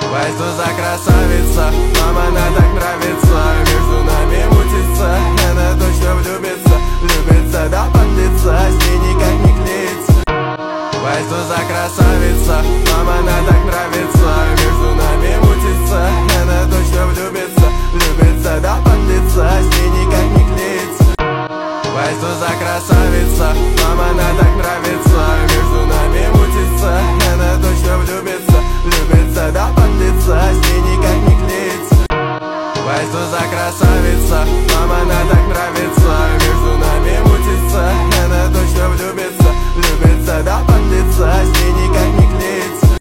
Ой, что за красавица, мама, она так нравится. Между нами мутится, и она точно влюбится. Влюбится, да, подлится, с ней никак не клеится. Ой, что за красавица, мама, она так нравится. Между нами мутится, и она точно влюбится. Влюбится, да, подлится, с ней никак не клеится. Ой, что за красавица, мама, она так нравится. Между нами мутится, и она точно влюбится. Влюбится, да, подлится, с ней никак не клеится. Ой, что за красавица, мама, она так